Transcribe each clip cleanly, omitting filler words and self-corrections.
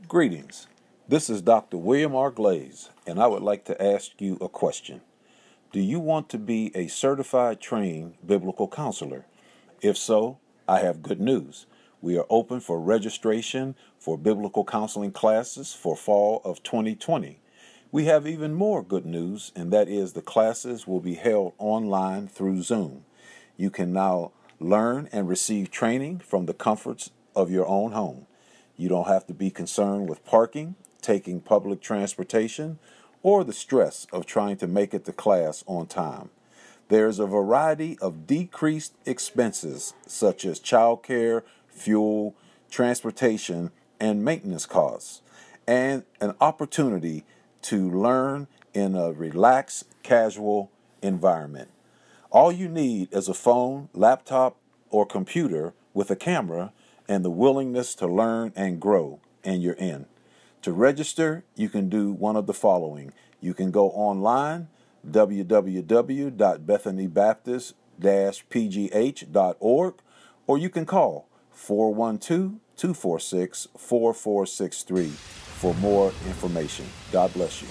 Greetings. This is Dr. William R. Glaze, and I would like to ask you a question. Do you want to be a certified trained biblical counselor? If so, I have good news. We are open for registration for biblical counseling classes for fall of 2020. We have even more good news, and that is the classes will be held online through Zoom. You can now learn and receive training from the comforts of your own home. You don't have to be concerned with parking, taking public transportation, or the stress of trying to make it to class on time. There's a variety of decreased expenses such as childcare, fuel, transportation, and maintenance costs, and an opportunity to learn in a relaxed, casual environment. All you need is a phone, laptop, or computer with a camera and the willingness to learn and grow, and you're in. To register, you can do one of the following. You can go online, www.bethanybaptist-pgh.org, or you can call 412-246-4463 for more information. God bless you.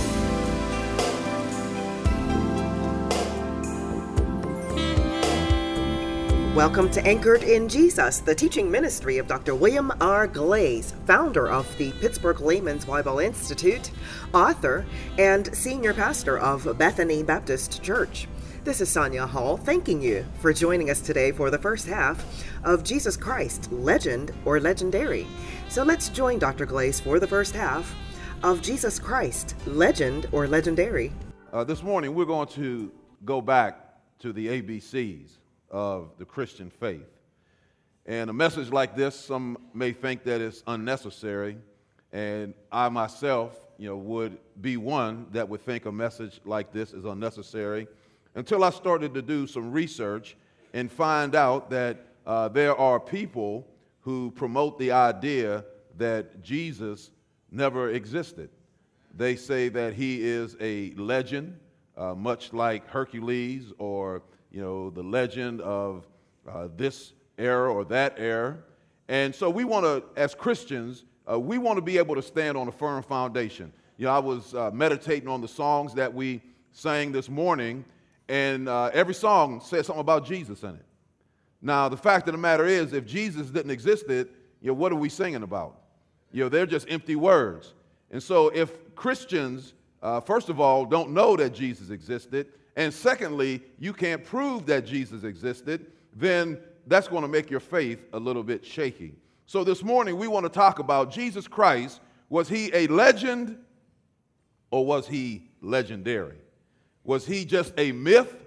Welcome to Anchored in Jesus, the teaching ministry of Dr. William R. Glaze, founder of the Pittsburgh Layman's Bible Institute, author, and senior pastor of Bethany Baptist Church. This is Sonia Hall thanking you for joining us today for the first half of Jesus Christ, Legend or Legendary. So let's join Dr. Glaze for the first half of Jesus Christ, Legend or Legendary. This morning we're going to go back to the ABCs of the Christian faith. And a message like this, some may think that it's unnecessary, and I myself, would be one that would think a message like this is unnecessary until I started to do some research and find out that there are people who promote the idea that Jesus never existed. They say that he is a legend, much like Hercules or the legend of this era or that era. And so we want to, as Christians, we want to be able to stand on a firm foundation. I was meditating on the songs that we sang this morning, and every song said something about Jesus in it. Now, the fact of the matter is, if Jesus didn't exist, what are we singing about? They're just empty words. And so if Christians, first of all, don't know that Jesus existed, and secondly, you can't prove that Jesus existed, then that's going to make your faith a little bit shaky. So this morning we want to talk about Jesus Christ. Was he a legend or was he legendary? Was he just a myth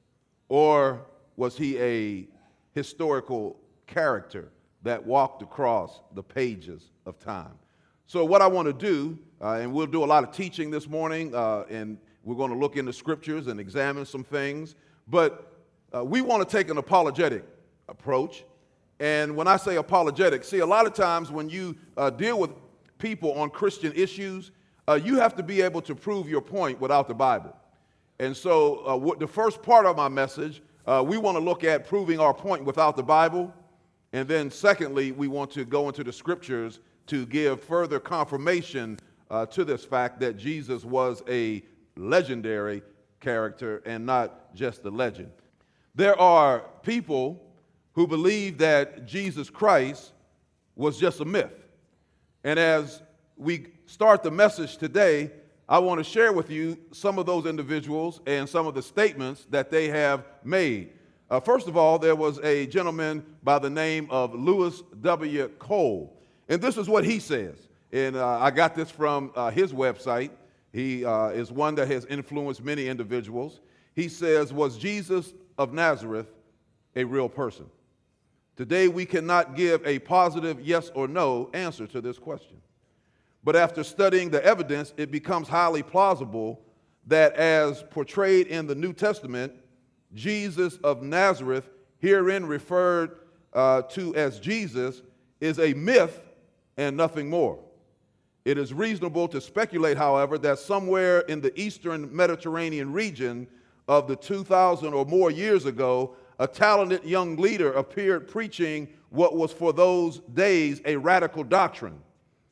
or was he a historical character that walked across the pages of time? So what I want to do, and we'll do a lot of teaching this morning, and we're going to look into scriptures and examine some things, but we want to take an apologetic approach. And when I say apologetic, see, a lot of times when you deal with people on Christian issues, you have to be able to prove your point without the Bible. And so the first part of my message, we want to look at proving our point without the Bible. And then secondly, we want to go into the scriptures to give further confirmation to this fact that Jesus was a legendary character and not just a legend. There are people who believe that Jesus Christ was just a myth. And as we start the message today, I want to share with you some of those individuals and some of the statements that they have made. First of all, there was a gentleman by the name of Lewis W. Cole, and this is what he says. And I got this from his website. He is one that has influenced many individuals. He says, was Jesus of Nazareth a real person? Today, we cannot give a positive yes or no answer to this question. But after studying the evidence, it becomes highly plausible that as portrayed in the New Testament, Jesus of Nazareth, herein referred to as Jesus, is a myth and nothing more. It is reasonable to speculate, however, that somewhere in the eastern Mediterranean region of the 2,000 or more years ago, a talented young leader appeared preaching what was for those days a radical doctrine.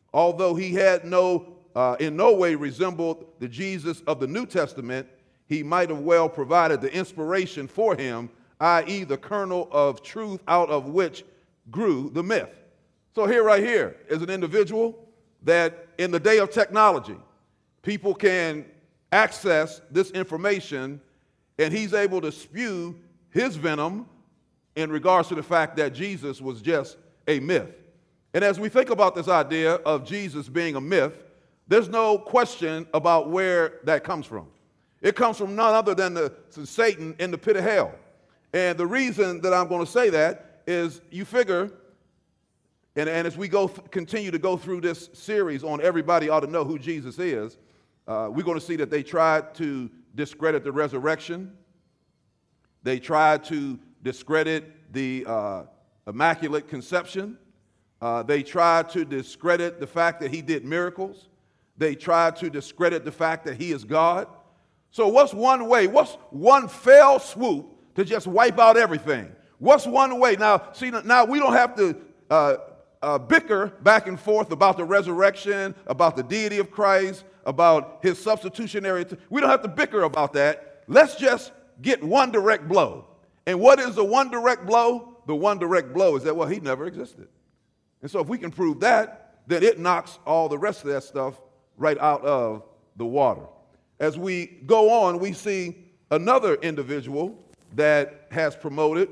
Although he had in no way resembled the Jesus of the New Testament, he might have well provided the inspiration for him, i.e. the kernel of truth out of which grew the myth. So right here is an individual that in the day of technology, people can access this information, and he's able to spew his venom in regards to the fact that Jesus was just a myth. And as we think about this idea of Jesus being a myth, there's no question about where that comes from. It comes from none other than Satan in the pit of hell. And the reason that I'm going to say that is you figure, and as we continue to go through this series on Everybody Ought to Know Who Jesus Is, we're going to see that they tried to discredit the resurrection. They tried to discredit the Immaculate Conception. They tried to discredit the fact that he did miracles. They tried to discredit the fact that he is God. So what's one way, what's one fell swoop to just wipe out everything? What's one way? Now we don't have to bicker back and forth about the resurrection, about the deity of Christ, about his substitutionary. We don't have to bicker about that. Let's just get one direct blow. And what is the one direct blow? The one direct blow is that, well, he never existed. And so if we can prove that, then it knocks all the rest of that stuff right out of the water. As we go on, we see another individual that has promoted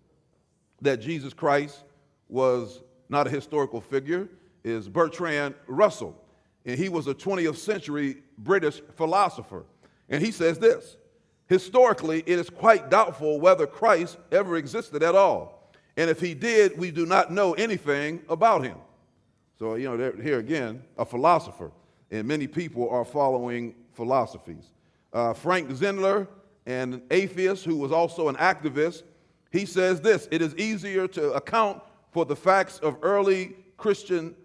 that Jesus Christ was not a historical figure, is Bertrand Russell. And he was a 20th century British philosopher. And he says this: historically, it is quite doubtful whether Christ ever existed at all. And if he did, we do not know anything about him. So, here again, a philosopher. And many people are following philosophies. Frank Zindler, an atheist who was also an activist, he says this: it is easier to account for the facts of early Christian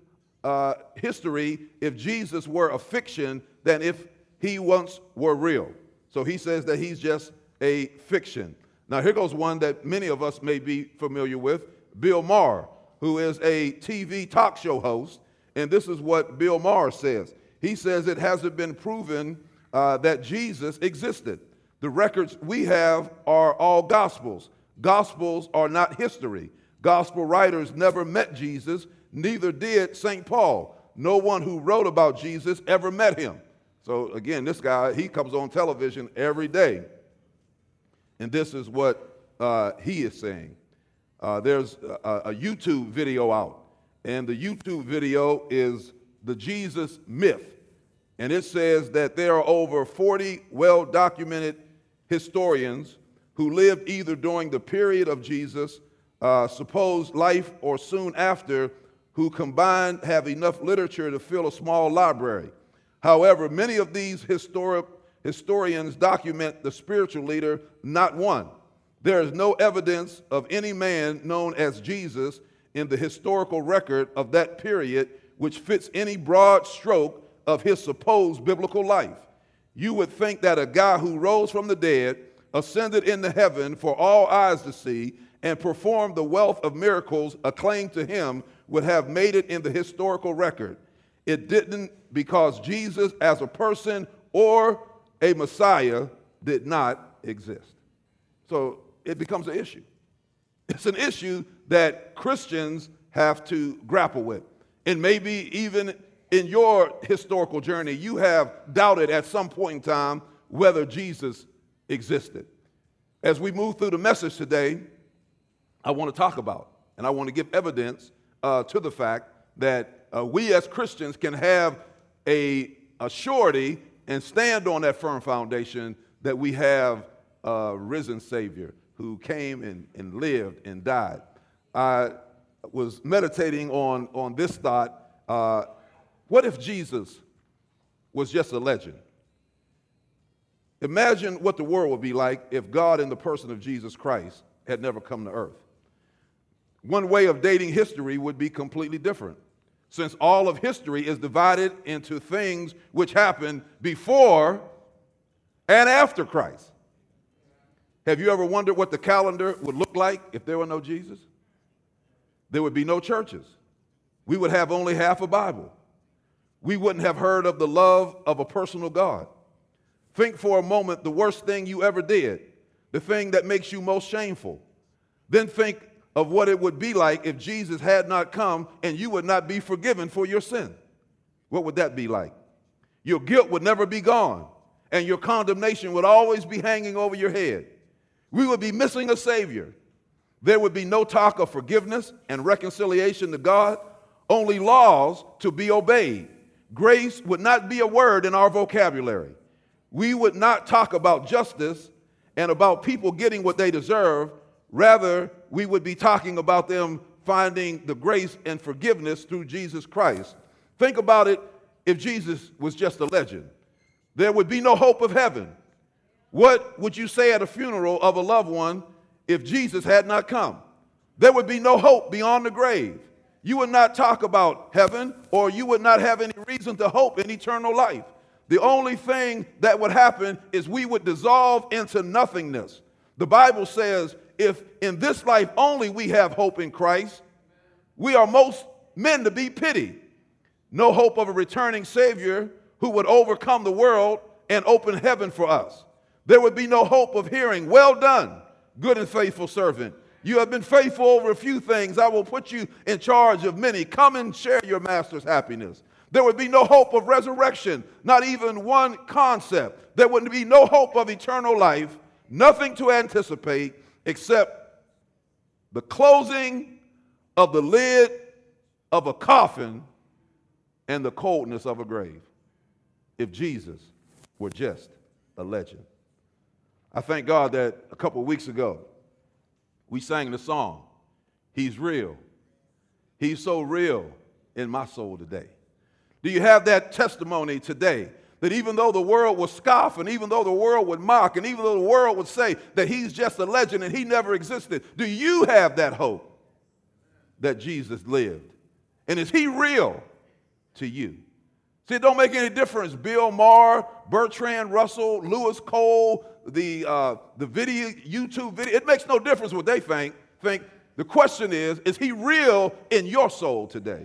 history if Jesus were a fiction than if he once were real. So he says that he's just a fiction. Now here goes one that many of us may be familiar with, Bill Maher, who is a TV talk show host. And this is what Bill Maher says. He says it hasn't been proven that Jesus existed. The records we have are all gospels. Gospels are not history. Gospel writers never met Jesus, neither did St. Paul. No one who wrote about Jesus ever met him. So again, this guy, he comes on television every day. And this is what he is saying. There's a YouTube video out. And the YouTube video is the Jesus myth. And it says that there are over 40 well-documented historians who lived either during the period of Jesus' supposed life or soon after, who combined have enough literature to fill a small library. However, many of these historians document the spiritual leader, not one. There is no evidence of any man known as Jesus in the historical record of that period which fits any broad stroke of his supposed biblical life. You would think that a guy who rose from the dead, ascended into heaven for all eyes to see, and performed the wealth of miracles acclaimed to him would have made it in the historical record. It didn't, because Jesus as a person or a Messiah did not exist. So it becomes an issue. It's an issue that Christians have to grapple with. And maybe even in your historical journey, you have doubted at some point in time whether Jesus existed. As we move through the message today, I want to talk about, and I want to give evidence to the fact that we as Christians can have a surety and stand on that firm foundation that we have a risen Savior who came and lived and died. I was meditating on this thought. What if Jesus was just a legend? Imagine what the world would be like if God in the person of Jesus Christ had never come to earth. One way of dating history would be completely different, since all of history is divided into things which happened before and after Christ. Have you ever wondered what the calendar would look like if there were no Jesus? There would be no churches. We would have only half a Bible. we wouldn't have heard of the love of a personal God. Think for a moment the worst thing you ever did, the thing that makes you most shameful. Then think of what it would be like if Jesus had not come and you would not be forgiven for your sin. What would that be like? Your guilt would never be gone, and your condemnation would always be hanging over your head. We would be missing a Savior. There would be no talk of forgiveness and reconciliation to God, only laws to be obeyed. Grace would not be a word in our vocabulary. We would not talk about justice and about people getting what they deserve. Rather, we would be talking about them finding the grace and forgiveness through Jesus Christ. Think about it if Jesus was just a legend. There would be no hope of heaven. What would you say at a funeral of a loved one if Jesus had not come? There would be no hope beyond the grave. You would not talk about heaven, or you would not have any reason to hope in eternal life. The only thing that would happen is we would dissolve into nothingness. The Bible says if in this life only we have hope in Christ, we are most men to be pitied. No hope of a returning Savior who would overcome the world and open heaven for us. There would be no hope of hearing, "Well done, good and faithful servant. You have been faithful over a few things. I will put you in charge of many. Come and share your master's happiness." There would be no hope of resurrection, not even one concept. There would be no hope of eternal life, nothing to anticipate except the closing of the lid of a coffin and the coldness of a grave, if Jesus were just a legend. I thank God that a couple of weeks ago, we sang the song, "He's Real." He's so real in my soul today. Do you have that testimony today that even though the world would scoff, and even though the world would mock, and even though the world would say that he's just a legend and he never existed, do you have that hope that Jesus lived? And is he real to you? See, it don't make any difference. Bill Maher, Bertrand Russell, Lewis Cole, the video, YouTube video, it makes no difference what they think. The question is he real in your soul today?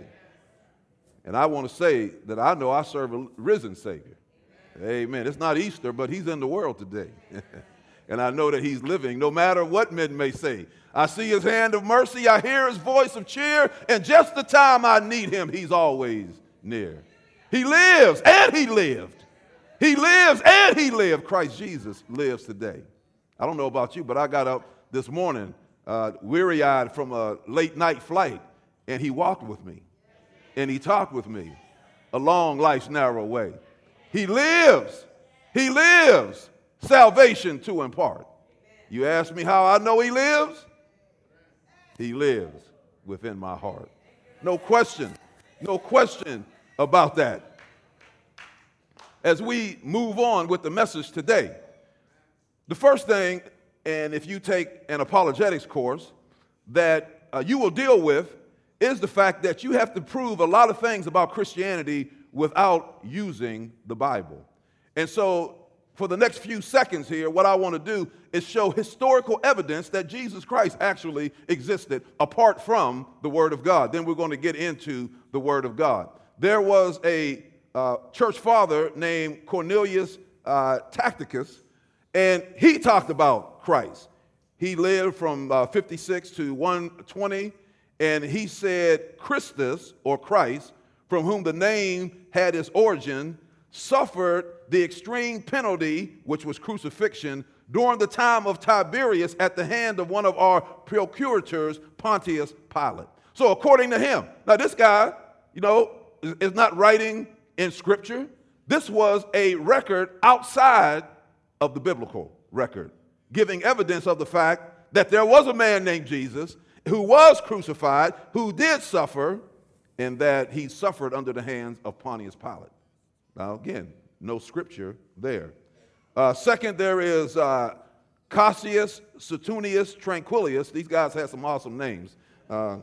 And I want to say that I know I serve a risen Savior. Amen. It's not Easter, but he's in the world today. And I know that he's living no matter what men may say. I see his hand of mercy. I hear his voice of cheer. And just the time I need him, he's always near. He lives and he lived. He lives and he lived. Christ Jesus lives today. I don't know about you, but I got up this morning weary-eyed from a late night flight, and he walked with me. And he talked with me along life's narrow way. He lives. He lives. Salvation to impart. You ask me how I know he lives? He lives within my heart. No question. No question about that. As we move on with the message today, the first thing, and if you take an apologetics course, that you will deal with is the fact that you have to prove a lot of things about Christianity without using the Bible. And so for the next few seconds here, what I want to do is show historical evidence that Jesus Christ actually existed apart from the Word of God. Then we're going to get into the Word of God. There was a church father named Cornelius Tacitus, and he talked about Christ. He lived from 56 to 120. And he said, Christus, or Christ, from whom the name had its origin, suffered the extreme penalty, which was crucifixion, during the time of Tiberius at the hand of one of our procurators, Pontius Pilate. So according to him, now this guy, is not writing in Scripture. This was a record outside of the biblical record, giving evidence of the fact that there was a man named Jesus who was crucified, who did suffer, and that he suffered under the hands of Pontius Pilate. Now, again, no scripture there. Second, there is Cassius Suetonius Tranquillus. These guys had some awesome names. And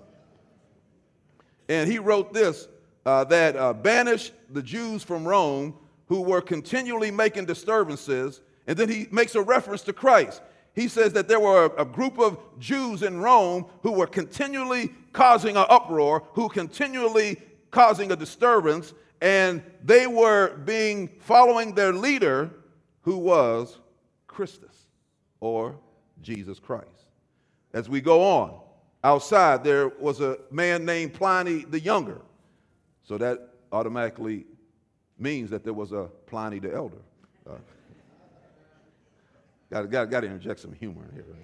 he wrote this, that banished the Jews from Rome who were continually making disturbances, and then he makes a reference to Christ. He says that there were a group of Jews in Rome who were continually causing an uproar, who continually causing a disturbance, and they were following their leader, who was Christus, or Jesus Christ. As we go on, outside there was a man named Pliny the Younger. So that automatically means that there was a Pliny the Elder. Got to interject some humor in here. Right?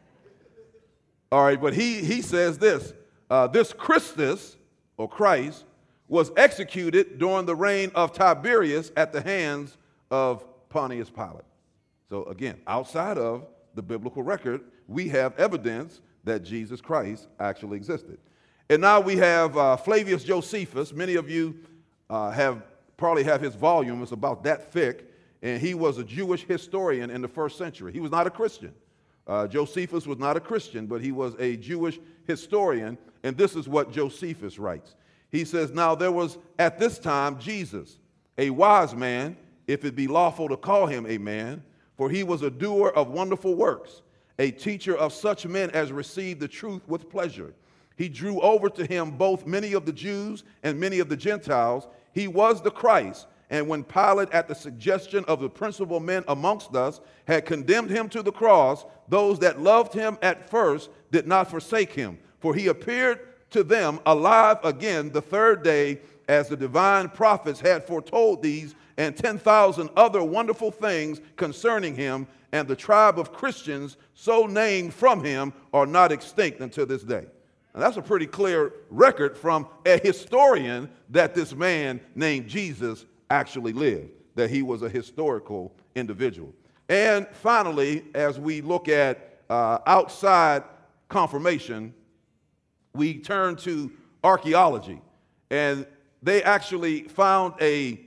All right, but he says this. This Christus, or Christ, was executed during the reign of Tiberius at the hands of Pontius Pilate. So again, outside of the biblical record, we have evidence that Jesus Christ actually existed. And now we have Flavius Josephus. Many of you probably have his volume. It's about that thick. And he was a Jewish historian in the first century. He was not a Christian. Josephus was not a Christian, but he was a Jewish historian. And this is what Josephus writes. He says, now there was at this time Jesus, a wise man, if it be lawful to call him a man, for he was a doer of wonderful works, a teacher of such men as received the truth with pleasure. He drew over to him both many of the Jews and many of the Gentiles. He was the Christ. And when Pilate, at the suggestion of the principal men amongst us, had condemned him to the cross, those that loved him at first did not forsake him. For he appeared to them alive again the third day, as the divine prophets had foretold these and 10,000 other wonderful things concerning him, and the tribe of Christians so named from him are not extinct until this day. Now, that's a pretty clear record from a historian that this man named Jesus actually lived, that he was a historical individual. And finally, as we look at outside confirmation, we turn to archaeology. And they actually found a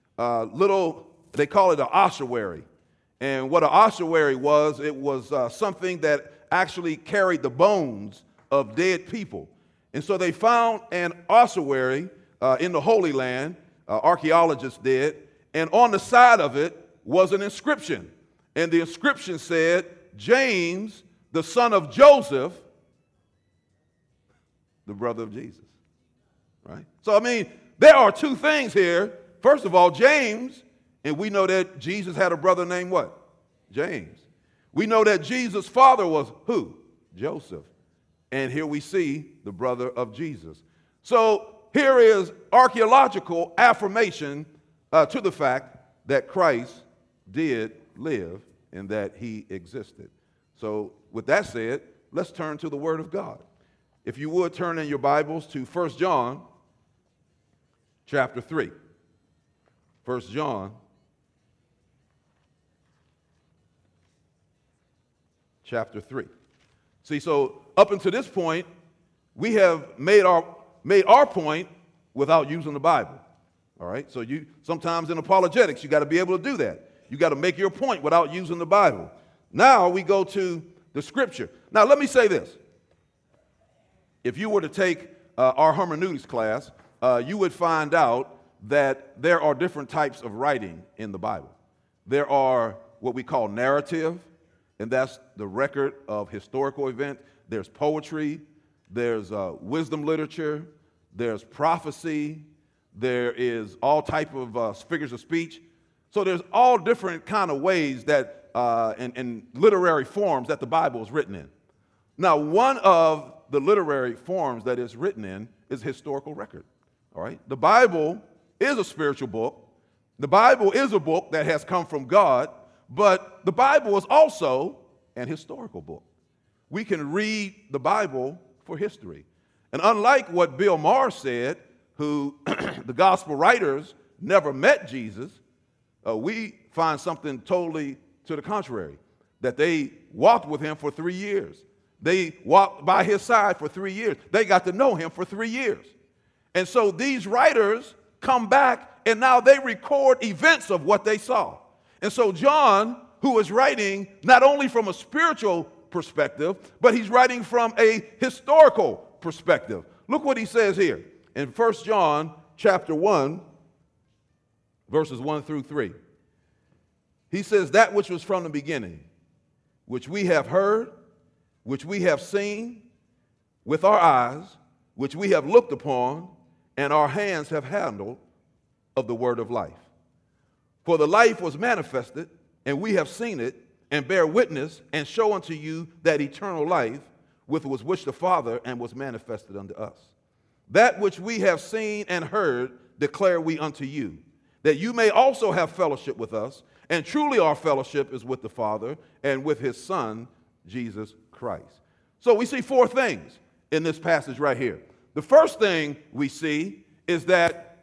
they call it an ossuary. And what an ossuary was, it was something that actually carried the bones of dead people. And so they found an ossuary in the Holy Land, archaeologists did, and on the side of it was an inscription. And the inscription said, James, the son of Joseph, the brother of Jesus, right? So, I mean, there are two things here. First of all, James, and we know that Jesus had a brother named what? James. We know that Jesus' father was who? Joseph. And here we see the brother of Jesus. So here is archaeological affirmation to the fact that Christ did live and that he existed. So with that said, let's turn to the Word of God. If you would turn in your Bibles to 1 John chapter 3. 1 John chapter 3. See, so up until this point, we have made our point without using the Bible. All right? So sometimes in apologetics, you got to be able to do that. You got to make your point without using the Bible. Now we go to the Scripture. Now let me say this. If you were to take our hermeneutics class, you would find out that there are different types of writing in the Bible. There are what we call narrative, and that's the record of historical events. There's poetry, there's wisdom literature, there's prophecy, there is all type of figures of speech. So there's all different kind of ways that in literary forms that the Bible is written in. Now, one of the literary forms that it's written in is historical record. All right? The Bible is a spiritual book. The Bible is a book that has come from God, but the Bible is also an historical book. We can read the Bible for history. And unlike what Bill Maher said, who the gospel writers never met Jesus, we find something totally to the contrary, that they walked with him for 3 years. They walked by his side for 3 years. They got to know him for 3 years. And so these writers come back, and now they record events of what they saw. And so John, who is writing not only from a spiritual perspective, but he's writing from a historical perspective. Look what he says here in 1 John chapter 1, verses 1 through 3. He says, that which was from the beginning, which we have heard, which we have seen with our eyes, which we have looked upon, and our hands have handled, of the word of life. For the life was manifested, and we have seen it, and bear witness, and show unto you that eternal life, which was with the Father, and was manifested unto us. That which we have seen and heard declare we unto you, that you may also have fellowship with us. And truly our fellowship is with the Father and with his Son, Jesus Christ. So we see four things in this passage right here. The first thing we see is that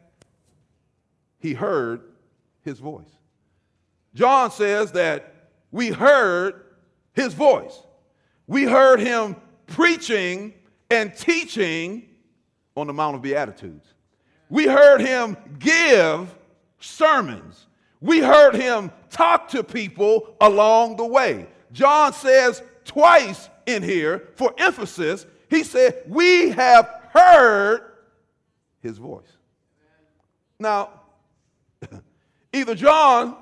he heard his voice. John says that we heard his voice. We heard him preaching and teaching on the Mount of Beatitudes. We heard him give sermons. We heard him talk to people along the way. John says twice in here, for emphasis, he said, we have heard his voice. Now, either John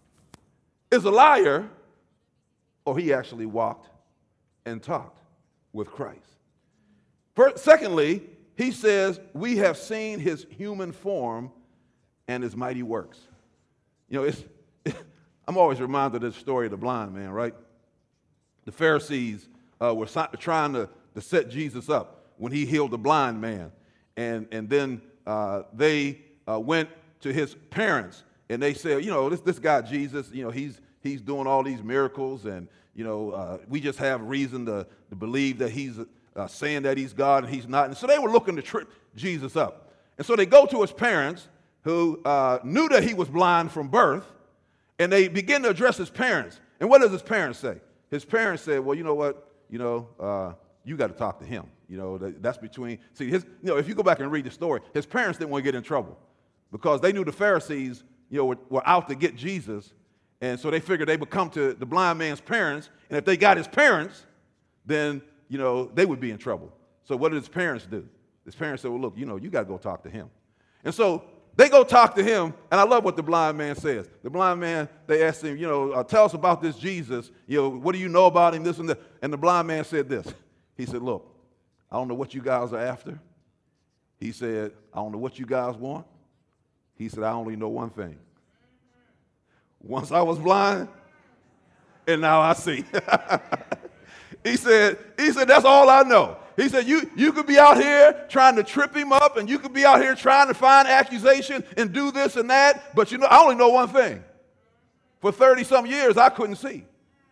is a liar or he actually walked and talked with Christ. Secondly, he says, we have seen his human form and his mighty works. You know, I'm always reminded of the story of the blind man, right? The Pharisees were trying to set Jesus up when he healed the blind man. And then they went to his parents and they said, you know, this guy Jesus, you know, he's doing all these miracles, and, you know, we just have reason to believe that he's saying that he's God and he's not. And so they were looking to trip Jesus up. And so they go to his parents, who knew that he was blind from birth, and they begin to address his parents. And what does his parents say? His parents said, well, you know what, you know, you got to talk to him. You know, that's between, see, you know, if you go back and read the story, his parents didn't want to get in trouble because they knew the Pharisees, you know, were out to get Jesus. And so they figured they would come to the blind man's parents, and if they got his parents, then, you know, they would be in trouble. So what did his parents do? His parents said, well, look, you know, you got to go talk to him. And so they go talk to him, and I love what the blind man says. The blind man, they asked him, you know, tell us about this Jesus. You know, what do you know about him, this and that? And the blind man said this. He said, look, I don't know what you guys are after. He said, I don't know what you guys want. He said, I only know one thing. Once I was blind, and now I see. He said, that's all I know. He said, you could be out here trying to trip him up, and you could be out here trying to find accusation and do this and that, but you know, I only know one thing. For 30-some years, I couldn't see.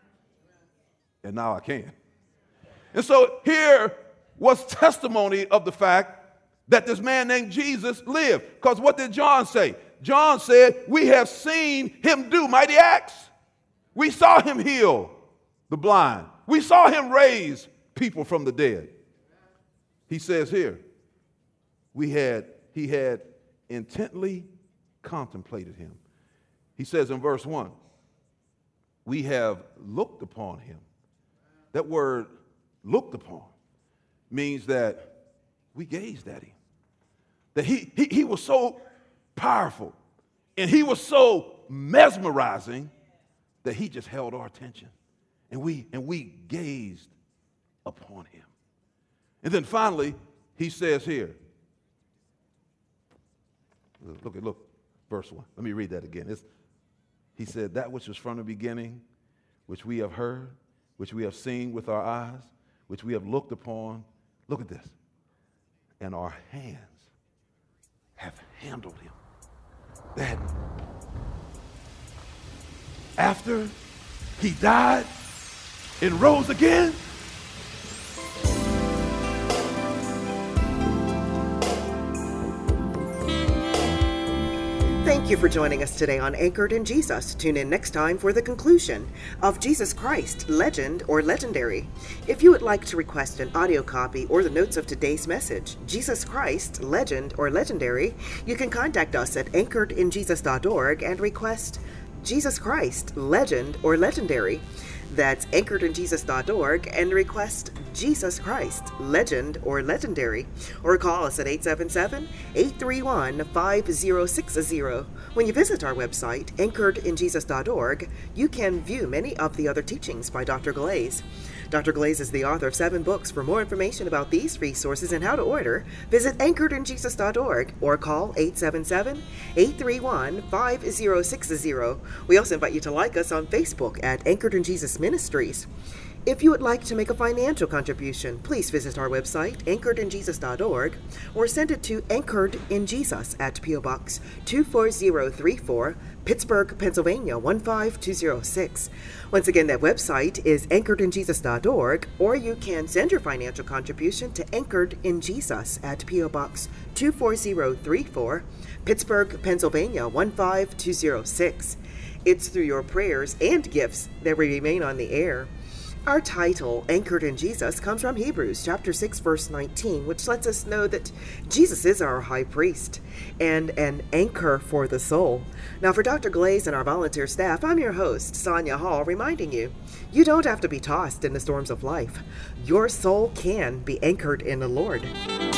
And now I can. And so here was testimony of the fact that this man named Jesus lived. Because what did John say? John said, we have seen him do mighty acts. We saw him heal the blind. We saw him raise people from the dead. He says here, he had intently contemplated him. He says in verse 1, we have looked upon him. That word looked upon means that we gazed at him. That he was so powerful and he was so mesmerizing that he just held our attention. And we gazed upon him. And then finally, he says here, look, verse 1. Let me read that again. He said, that which was from the beginning, which we have heard, which we have seen with our eyes, which we have looked upon. Look at this. And our hands have handled him. That after he died and rose again, Thank you for joining us today on Anchored in Jesus. Tune in next time for the conclusion of Jesus Christ, Legend or Legendary. If you would like to request an audio copy or the notes of today's message, Jesus Christ, Legend or Legendary, you can contact us at anchoredinjesus.org and request Jesus Christ, Legend or Legendary. That's anchoredinjesus.org and request Jesus Christ, legend or legendary, or call us at 877-831-5060. When you visit our website, anchoredinjesus.org, you can view many of the other teachings by Dr. Glaze. Dr. Glaze is the author of 7 books. For more information about these resources and how to order, visit anchoredinjesus.org or call 877-831-5060. We also invite you to like us on Facebook at Anchored in Jesus Ministries. If you would like to make a financial contribution, please visit our website, anchoredinjesus.org, or send it to Anchored in Jesus at P.O. Box 24034, Pittsburgh, Pennsylvania 15206. Once again, that website is anchoredinjesus.org, or you can send your financial contribution to Anchored in Jesus at P.O. Box 24034, Pittsburgh, Pennsylvania 15206. It's through your prayers and gifts that we remain on the air. Our title, Anchored in Jesus, comes from Hebrews chapter 6, verse 19, which lets us know that Jesus is our high priest and an anchor for the soul. Now, for Dr. Glaze and our volunteer staff, I'm your host, Sonia Hall, reminding you, you don't have to be tossed in the storms of life. Your soul can be anchored in the Lord.